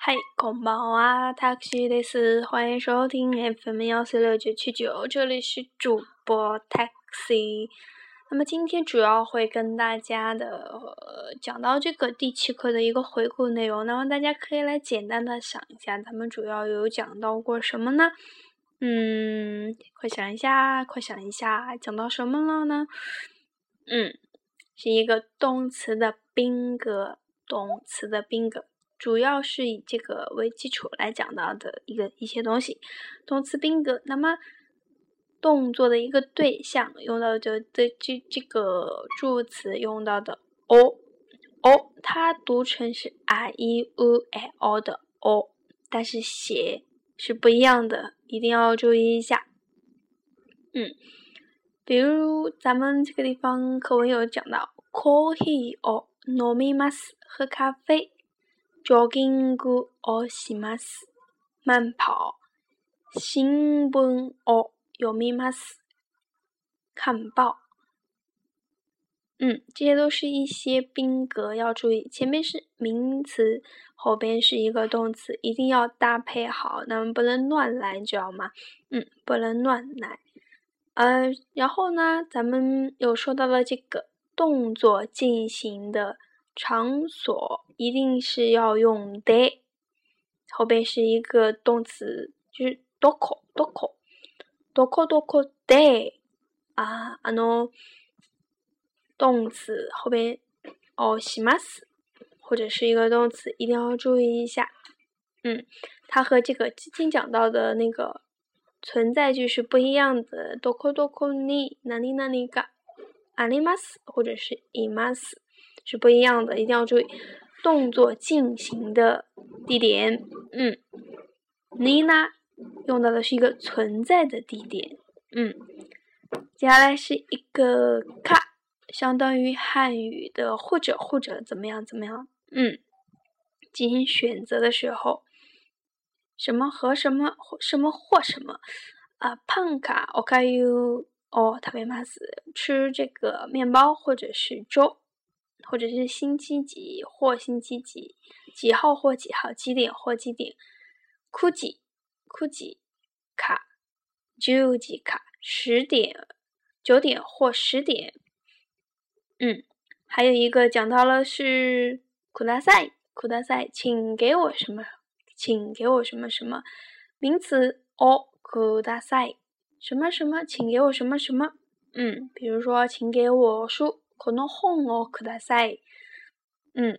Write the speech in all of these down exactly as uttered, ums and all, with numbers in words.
嗨，こんばんは，タクシーです。欢迎收听 F M 幺四六九七九，这里是主播 Taxi。那么今天主要会跟大家的、呃、讲到这个第七课的一个回顾内容。那么大家可以来简单的想一下，咱们主要有讲到过什么呢？嗯，快想一下，快想一下，讲到什么了呢？嗯，是一个动词的宾格，动词的宾格。主要是以这个为基础来讲到的一个一些东西，动词宾格。那么动作的一个对象用到的的这这个助词用到的 o o， 它读成是 i e u e o 的 o， 但是写是不一样的，一定要注意一下。嗯，比如咱们这个地方课文有讲到 coffeeを飲みます，喝咖啡。ジョギングをします。慢跑。新聞を読みます。看报。嗯，这些都是一些宾格，要注意，前面是名词，后边是一个动词，一定要搭配好，那么不能乱来，知道吗？嗯，不能乱来。呃，然后呢，咱们又说到了这个动作进行的场所一定是要用 de， 后边是一个动词，就是どこどこどこどこで啊，あの动词后边をします，或者是一个动词，一定要注意一下。嗯，它和这个之前讲到的那个存在句是不一样的。どこどこに何々があります，或者是います是不一样的，一定要注意动作进行的地点。嗯，你呢用到的是一个存在的地点。嗯，接下来是一个か，相当于汉语的或者或者怎么样怎么样。嗯，进行选择的时候，什么和什么什么或什么啊，パンかおかゆを食べます，吃这个面包或者是粥，或者是星期几或星期几，几号或几号，几点或几点。くじくじかじゅうじか十点九点或十点。嗯，还有一个讲到了是くださいください，请给我什么，请给我什么什么。名词をください，什么什么，请给我什么什么。嗯，比如说请给我书，この本をください。嗯，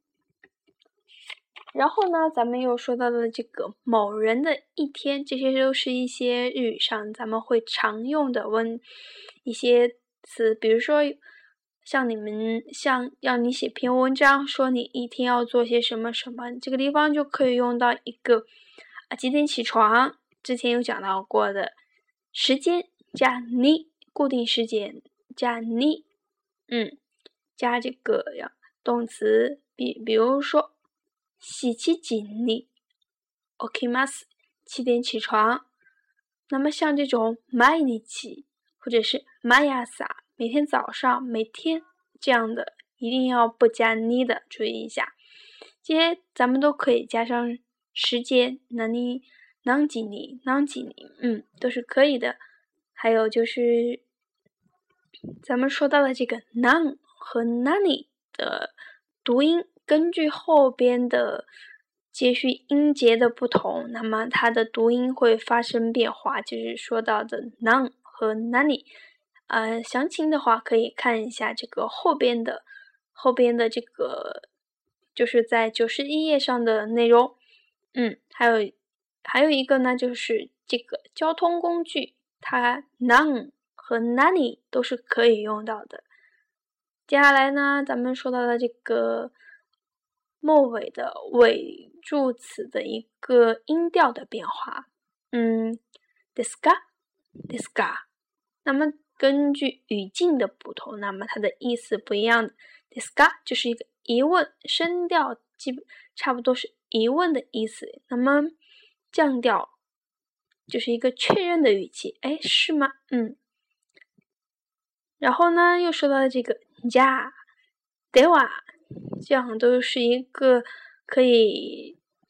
然后呢，咱们又说到了这个某人的一天，这些都是一些日语上咱们会常用的问一些词，比如说像你们像让你写篇文章，说你一天要做些什么什么，这个地方就可以用到一个啊几点起床，之前有讲到过的时间加你，固定时间加你，嗯，加这个动词，比比如说七時に起きます，七点起床。那么像这种毎日或者是毎朝，每天早上每天这样的一定要不加你的，注意一下。这些咱们都可以加上时间，何に何時に何時に，嗯，都是可以的。还有就是咱们说到了这个何和何的读音，根据后边的接续音节的不同，那么它的读音会发生变化，就是说到的何和何。呃，详情的话可以看一下这个后边的后边的这个就是在九十一页上的内容。嗯，还有还有一个呢，就是这个交通工具，它何和何都是可以用到的。接下来呢，咱们说到了这个末尾的尾助词的一个音调的变化。嗯，ですかですか。那么根据语境的不同，那么它的意思不一样的。ですか就是一个疑问，声调基本差不多是疑问的意思。那么降调就是一个确认的语气，哎，是吗？嗯。然后呢，又说到了这个じゃあ、では，这样都是一个可以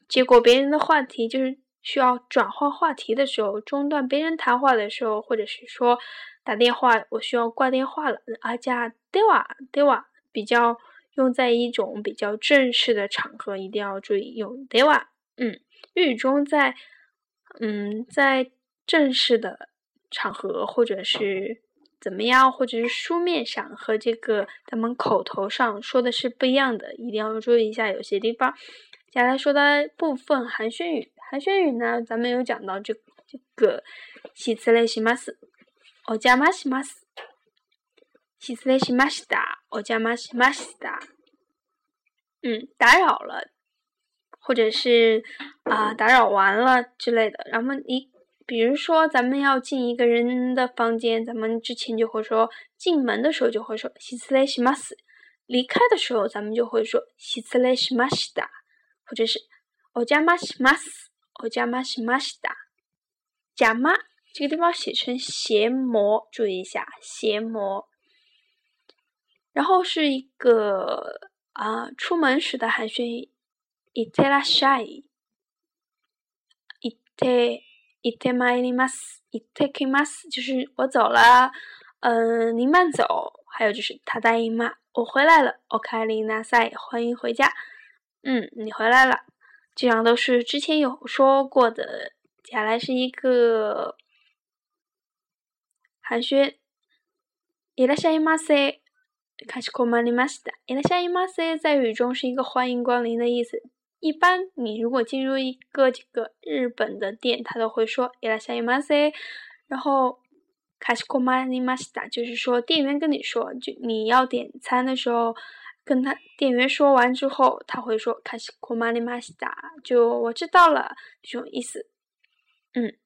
结果别人的话题就是需要转换话题的时候，中断别人谈话的时候，或者是说打电话我需要挂电话了，啊加对话对话比较用在一种比较正式的场合，一定要注意用对话。嗯，日语中在嗯在正式的场合或者是怎么样，或者是书面上和这个咱们口头上说的是不一样的，一定要注意一下有些地方。接下来说到部分寒暄语，寒暄语呢，咱们有讲到这这个失礼します、お邪魔します、失礼しました、お邪魔しました。嗯，打扰了，或者是啊、呃、打扰完了之类的。然后你比如说咱们要进一个人的房间，咱们之前就会说进门的时候就会说失礼します，离开的时候咱们就会说失礼しました。或者是お邪魔します、お邪魔しました。邪魔这个地方写成邪魔，注意一下邪魔。然后是一个啊、呃、出门时的寒暄语，いってらっしゃい、いっていってまいります、いってきます，就是我走了，嗯、呃，您慢走。还有就是ただいま，我回来了，おかえりなさい，欢迎回家。嗯，你回来了，这样都是之前有说过的。接下来是一个寒暄，いらっしゃいませ、かしこまりました。いらっしゃいませ在语中是一个欢迎光临的意思。一般你如果进入一个这个日本的店，他都会说いらっしゃいませ，然后かしこまりました就是说店员跟你说，就你要点餐的时候。跟他店员说完之后，他会说かしこまりました，就我知道了这种意思。嗯，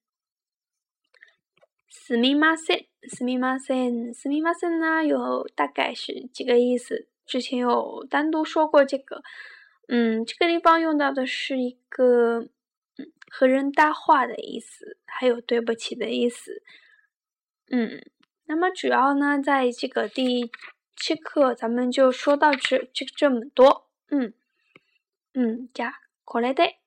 すみません、すみません、すみません呢，有大概是几个意思，之前有单独说过这个。嗯，这个地方用到的是一个嗯和人搭话的意思，还有对不起的意思。嗯，那么主要呢，在这个第这课咱们就说到这这这么多。嗯嗯，じゃあこれで